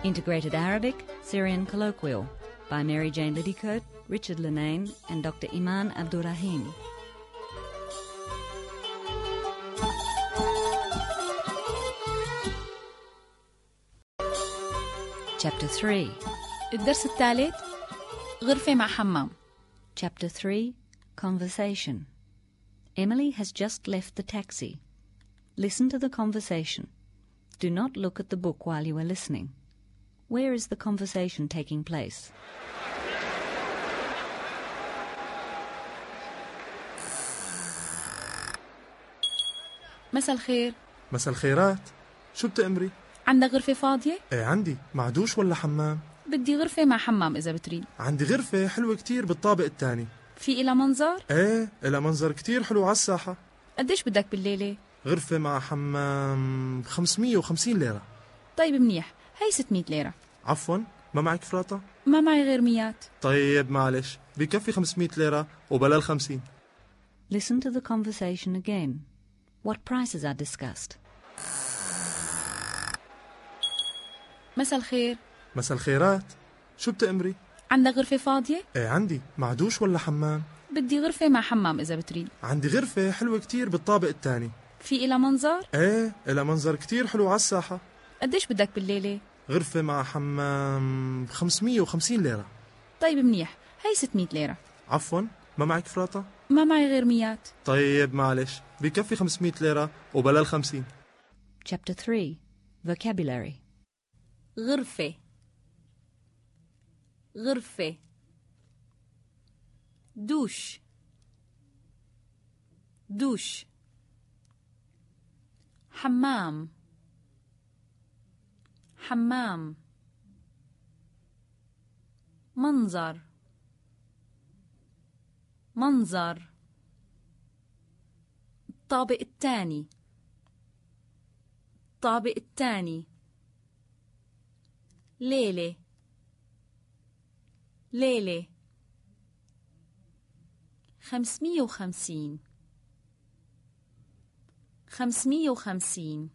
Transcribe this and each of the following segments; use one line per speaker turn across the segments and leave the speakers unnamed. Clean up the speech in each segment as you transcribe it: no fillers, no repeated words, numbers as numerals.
Integrated Arabic, Syrian Colloquial by Mary Jane Liddycote, Richard Linane and Dr. Iman Abdurrahim. Chapter 3.
الدرس الثالث غرفة مع حمام.
Chapter 3. Conversation. Emily has just left the taxi. Listen to the conversation. Do not look at the book while you are listening. Where is the conversation taking place?
مساء الخير.
مساء الخيرات. شو بتأمري؟
عندك غرفة فاضية؟
ايه عندي. مع دوش ولا حمام؟
بدي غرفة مع حمام إذا بتريد.
عندي غرفة حلوة كتير بالطابق الثاني.
في إلها منظر؟
ايه إلها منظر كتير حلو على الساحة.
قديش بدك بالليلة؟
غرفة مع حمام 550 ليرة.
طيب منيح، هي 600 ليرة.
عفوا، ما معك فراطة؟
ما معي غير ميات.
طيب معلش، بكفي 500 ليرة وبلا 50.
Listen to the conversation again. What prices are discussed?
مساء الخير.
مساء الخيرات. شو بتأمري؟
عندك غرفة فاضية؟
ايه عندي. مع دوش ولا حمام؟
بدي غرفة مع حمام إذا بتريد.
عندي غرفة حلوة كتير بالطابق الثاني.
في إلها منظر؟
ايه إلها منظر كتير حلو على الساحة.
قديش بدك بالليلة؟
غرفة مع حمام 550 ليرة.
طيب منيح، هي 600 ليرة.
عفوا، ما معك فراطة؟
ما معي غير ميات.
طيب معلش، بكفي 500 ليرة وبلا 50.
Chapter 3. Vocabulary.
غرفة غرفة دوش دوش حمام حمام منظر منظر الطابق الثاني الطابق الثاني ليلة ليلة 550 550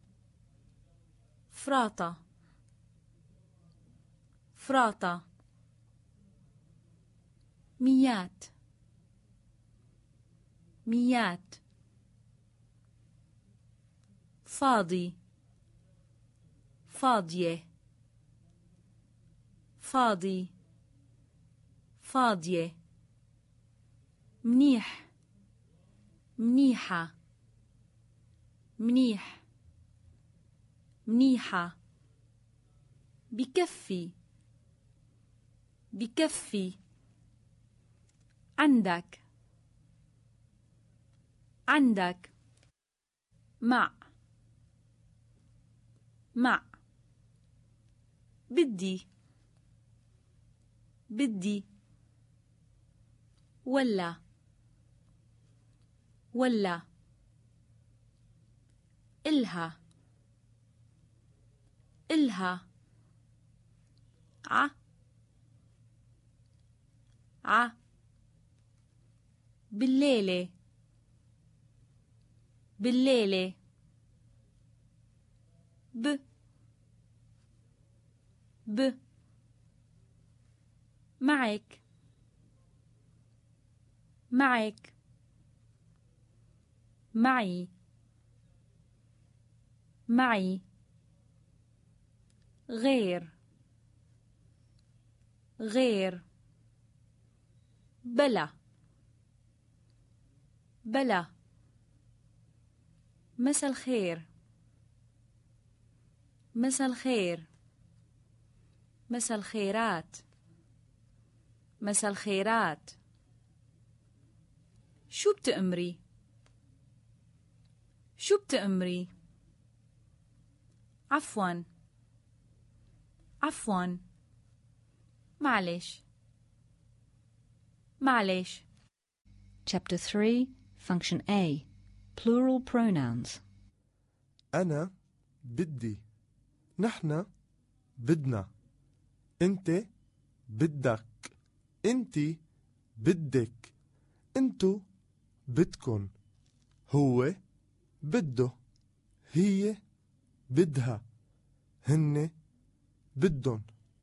فراطة فراطة ميات ميات فاضي فاضية فاضي فاضية منيح منيحة منيح منيحة بكفي بكفي عندك عندك مع مع بدي بدي ولا ولا إلها إلها ع بالليلة بالليلة ب معك معك معي معي غير غير بلا بلا مساء الخير مساء الخير مساء الخيرات مساء الخيرات شو بتأمري شو بتأمري عفوا عفوا معلش معلش.
Chapter 3. Function A. Plural pronouns.
أنا بدي. نحن بدنا. أنت بدك. أنتي بدك. أنتو بدكن. هو بده. هي بدها. هن بدن.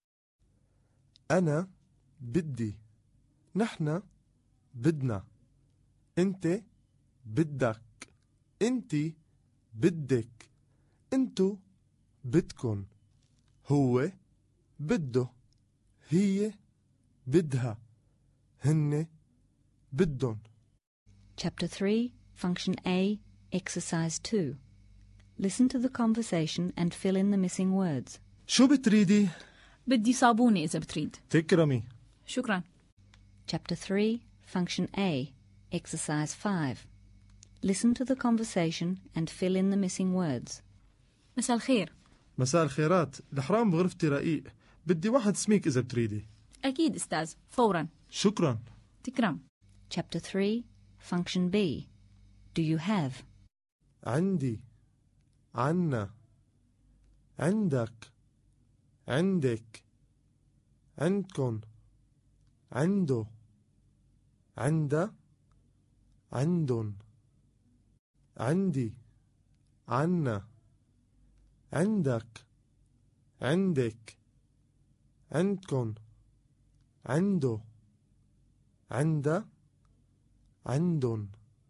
أنا بدي. نحن بدنا. أنت بدك. أنتي بدك. أنتو بدكن. هو بده. هي بدها. هن بدن.
Chapter 3, Function A, Exercise 2. Listen to the conversation and fill in the missing words.
شو بتريدي؟
بدي صابونة إذا بتريد.
تكرمي.
شكرا.
Chapter 3, Function A, Exercise 5. Listen to the conversation and fill in the missing words.
مساء الخير.
مساء الخيرات. الحرام بغرفتي رقيق. بدي واحد سميك إذا بتريدي.
أكيد أستاذ، فورا.
شكرا.
تكرم.
Chapter 3, Function B. Do you have?
عندي. عنا. عندك. عندك. عندكن. عنده. عنده. عندن. عندي. عنا. عندك. عندك. عندكن. عنده. عنده. عندن.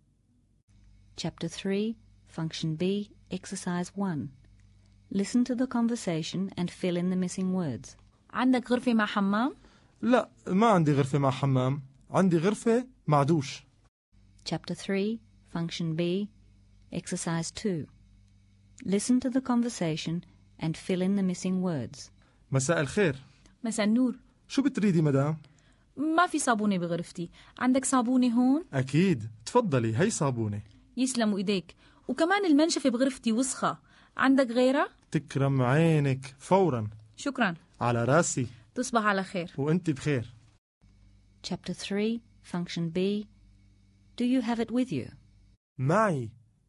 Chapter 3, Function B, Exercise 1. Listen to the conversation and fill in the missing words.
عندك غرفة مع حمام؟
لا، ما عندي غرفة مع حمام. عندي غرفة مع دوش.
Chapter 3, Function B, Exercise 2. Listen to the conversation and fill in the missing words.
مساء الخير.
مساء النور.
شو بتريدي مدام؟
ما في صابونة بغرفتي. عندك صابونة هون؟
أكيد. تفضلي، هي صابونة.
يسلموا إيديك. وكمان المنشفة بغرفتي وسخة. عندك غيرها؟
تكرم عينك. فورا.
شكرا.
على راسي.
تصبح على خير.
وأنت بخير.
Chapter 3, Function B. Do you have it with you?
معي.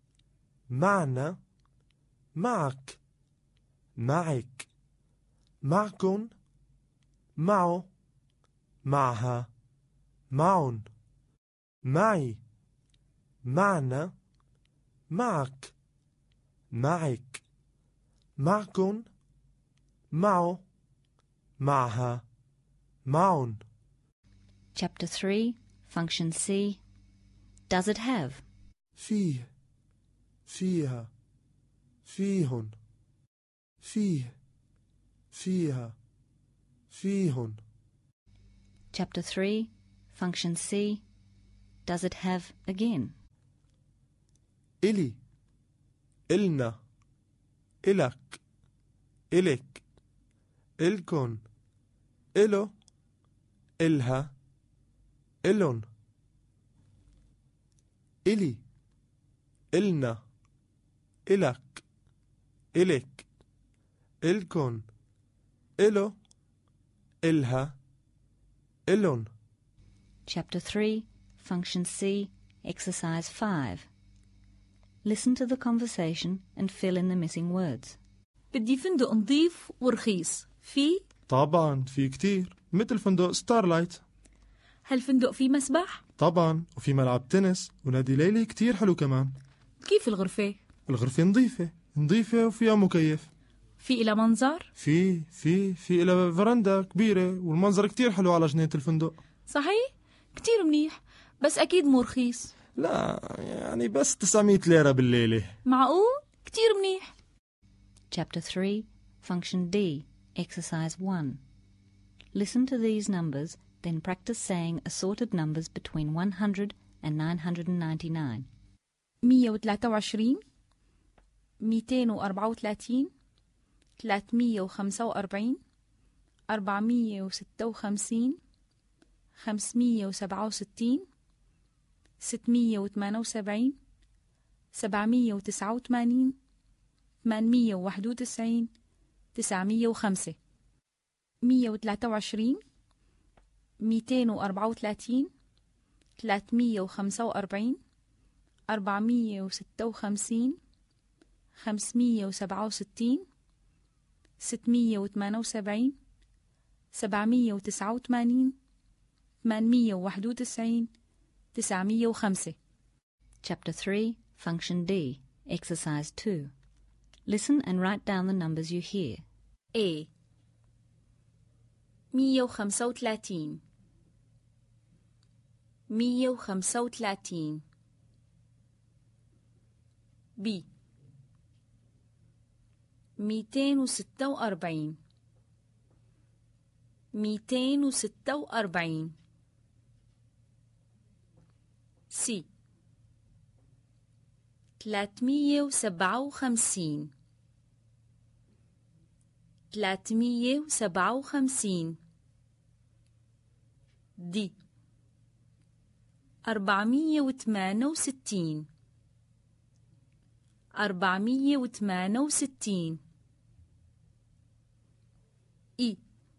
معنا. معك. معك. معكن. معه. معها. معن. معي. معنا. معك. معك. معكن. معه. معها. معن.
Chapter 3, Function C. Does it have?
فيه. فيها. فيهن. فيه. فيها. فيهن.
Chapter 3, Function C. Does it have again?
إلي. إلنا. إلك. إلك. إلكن. إلو. إلها. إلن. إلي. إلنا. إلك. إلك. إلكن. إلو. إلها. إلن.
Chapter 3, Function C, Exercise 5. Listen to the conversation and fill in the missing words.
بدي فندق نظيف ورخيص. في؟
طبعا في كتير، مثل فندق ستارلايت.
هالفندق فيه مسبح؟
طبعا، وفي ملعب تنس ونادي ليلي كتير حلو كمان.
كيف الغرفة؟
الغرفة نظيفة وفيها مكيف.
في إلى منظر؟
في إلى فرندا كبيرة والمنظر كتير حلو على جنينة الفندق.
صحيح؟ كتير منيح، بس أكيد مو رخيص.
لا، يعني بس 900 ليرة بالليلة.
معقول؟ كتير منيح.
Chapter 3, Function D, Exercise 1. Listen to these numbers, then practice saying assorted numbers between 100 and 999.
123 234 345 456 567 678 789 891 905 123 234 345 456 567 678 789 891 905.
Chapter 3, Function D, Exercise 2. Listen and write down the numbers you hear.
A 135 135 B 246 246 C 357 357 D 468 468 E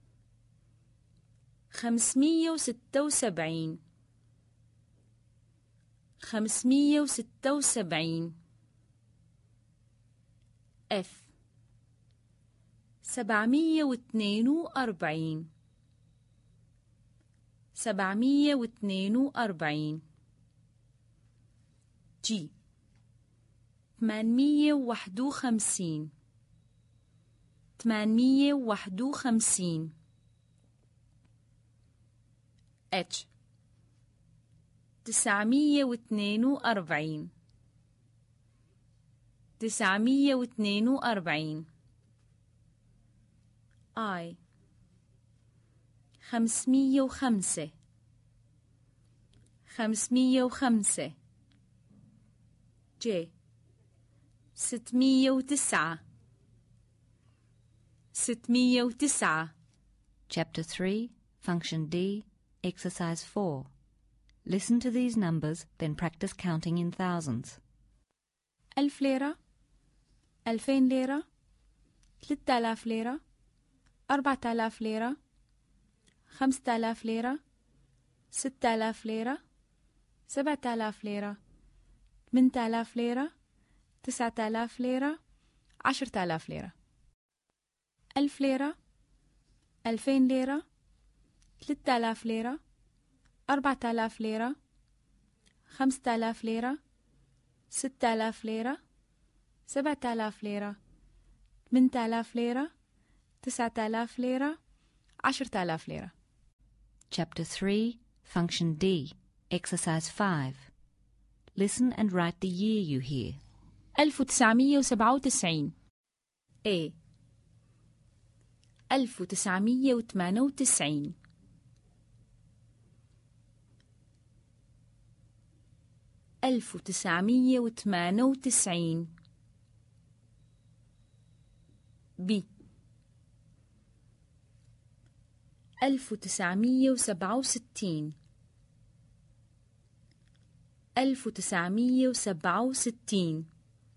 576 576 F 742 742 G 851 851 H 942 942 I 505 505 J 609 609
Chapter 3, Function D, Exercise 4. Listen to these numbers, then practice counting in thousands.
1000 ليرة 2000 ليرة 3000 ليرة 4000 ليرة 5000 ليرة 6000 ليرة 7000 ليرة 8000 ليرة 9000 ليرة 10000 ليرة 1000 ليرة 2000 ليرة 3000 ليرة 4000 ليرة 5000 ليرة 6000 ليرة 7000 ليرة 8000 ليرة 9000 ليرة 10000 ليرة.
Chapter 3, Function D, Exercise 5. Listen and write the year you hear.
1997 A 1998 1998 B 1967 1967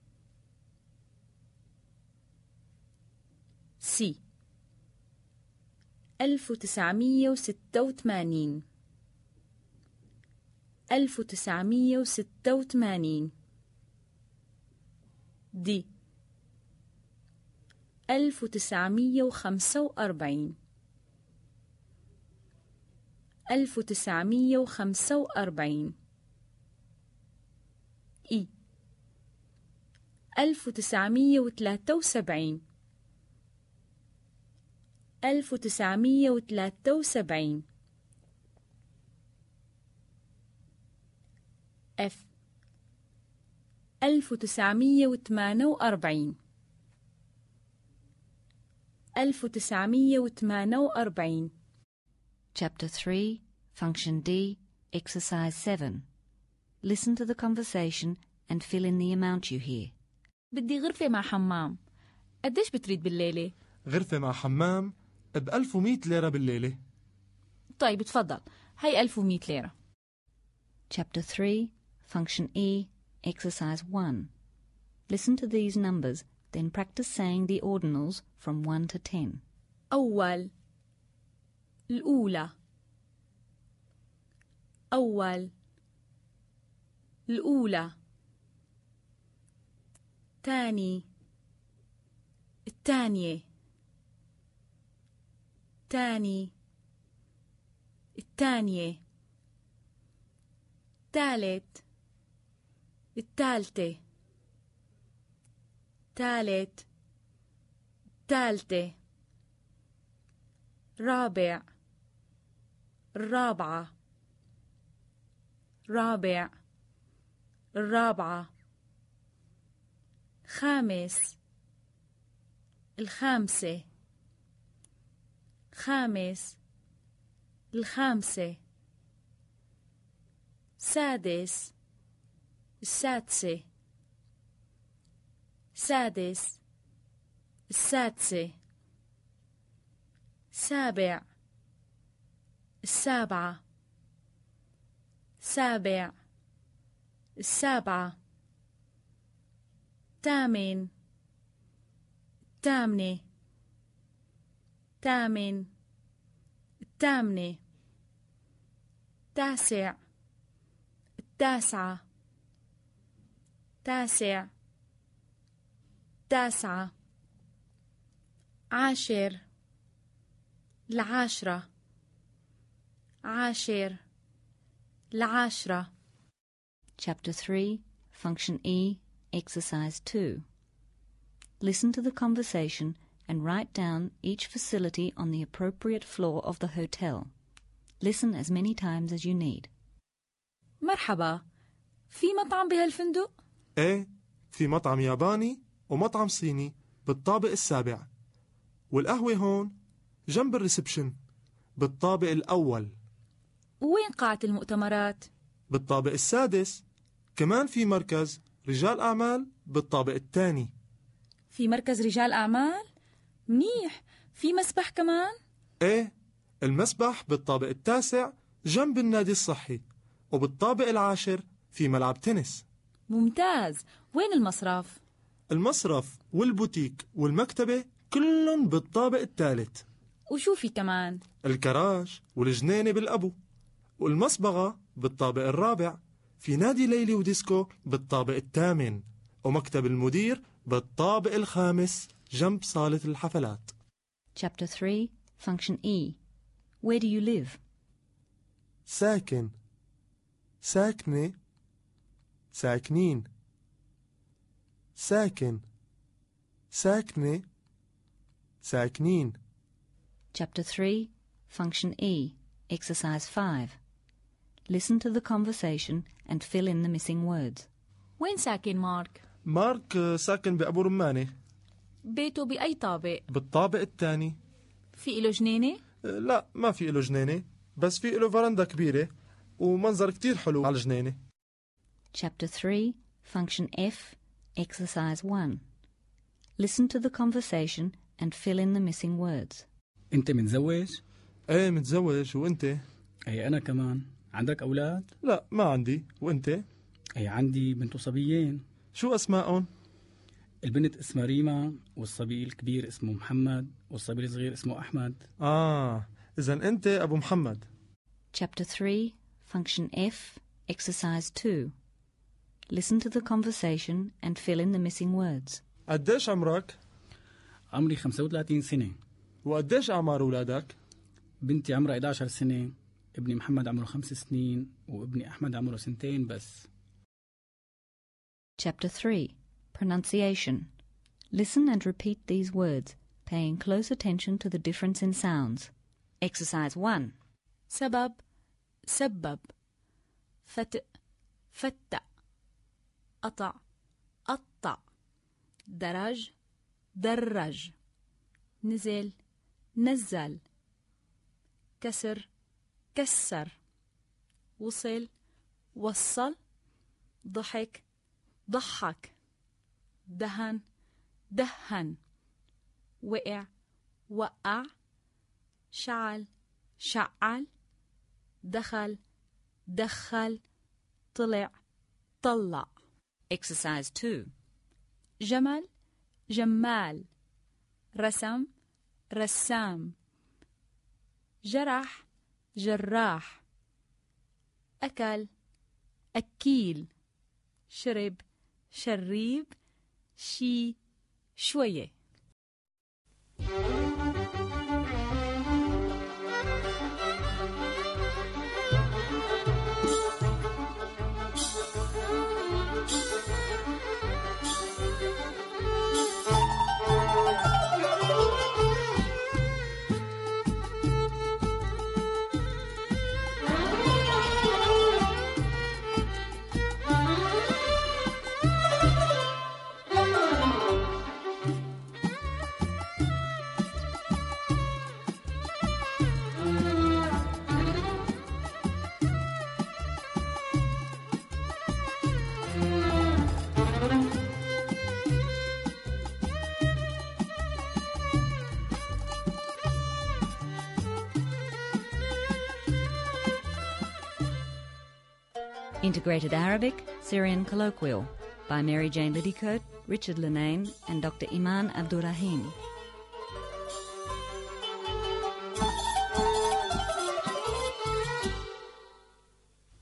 C 1986 1986 D 1945 1945 E 1973 1973 F 1948 1948
Chapter 3, Function D, Exercise 7. Listen to the conversation and fill in the amount you hear.
بدي غرفة مع حمام. قديش بتريد بالليلة؟
غرفة مع حمام ب1100 ليرة بالليلة.
طيب تفضل، هي 1100 ليرة.
Chapter 3, Function E, Exercise 1. Listen to these numbers, then practice saying the ordinals from 1 to 10.
أول الأولى أول الأولى تاني الثانية تاني الثانية تالت الثالثة تالت الثالثة رابع الرابعة رابع الرابعة خامس الخامسة خامس الخامسة سادس السادسة سادس السادسة سابع السابعة سابع السابعة تامن التامنة تامن التامنة تاسع التاسعة تاسع تاسعة عاشر العاشرة عاشر العاشرة.
Chapter 3, Function E, Exercise 2. Listen to the conversation and write down each facility on the appropriate floor of the hotel. Listen as many times as you need.
مرحبا، في مطعم بهالفندق؟
ايه، في مطعم ياباني ومطعم صيني بالطابق السابع، والقهوة هون جنب الريسبشن بالطابق الأول.
وين قاعة المؤتمرات؟
بالطابق السادس. كمان في مركز رجال أعمال بالطابق الثاني.
في مركز رجال أعمال؟ منيح. في مسبح كمان؟
ايه، المسبح بالطابق التاسع جنب النادي الصحي، وبالطابق العاشر في ملعب تنس.
ممتاز. وين المصرف؟
المصرف والبوتيك والمكتبة كلهم بالطابق الثالث.
وشو في كمان؟
الكراج والجنينة بالأبو، والمصبغة بالطابق الرابع. في نادي ليلي وديسكو بالطابق الثامن، ومكتب المدير بالطابق الخامس جنب صالة الحفلات.
Chapter 3, Function E. Where do you live?
ساكن، ساكنة، ساكنين. ساكن، ساكنة، ساكنين.
Chapter 3, Function E, Exercise 5. Listen to the conversation and fill in the missing words.
وين ساكن مارك؟
مارك ساكن بأبو رمانة.
بيته بأي طابق؟
بالطابق الثاني.
في إله جنينة؟
لا، ما في إله جنينة، بس في إله فرندا كبيرة ومنظر كتير حلو على الجنينة.
Chapter 3, Function F, Exercise 1. Listen to the conversation and fill in the missing words.
أنت متزوج؟
ايه، متزوج. وانت؟
أي أنا كمان. عندك أولاد؟
لا، ما عندي. وانت؟
أي عندي بنت وصبيين.
شو أسمائهم؟
البنت اسمها ريما، والصبي الكبير اسمه محمد، والصبي الصغير اسمه أحمد.
إذن أنت أبو محمد.
Chapter 3, Function F, Exercise 2. Listen to the conversation and fill in the missing words.
قديش عمرك؟
عمري 35 سنة.
وقديش أعمار أولادك؟
بنتي عمرها 11 سنة، ابني محمد عمره 5 سنين، وابني أحمد عمره 2 بس.
Chapter 3, Pronunciation. Listen and repeat these words, paying close attention to the difference in sounds. Exercise 1.
سبب سبب، فتق فتق، قطع قطع، درج درج، نزل نزل، كسر كسر، وصل وصل، ضحك ضحك، دهن دهن، وقع وقع، شعل شعل، دخل دخل، طلع طلع.
Exercise 2.
جمل جمال، رسم رسام، جرح جراح، أكل أكيل، شرب شريب، شي شوية.
Integrated Arabic, Syrian Colloquial by Mary Jane Liddycote, Richard Linane and Dr. Iman Abdurrahim.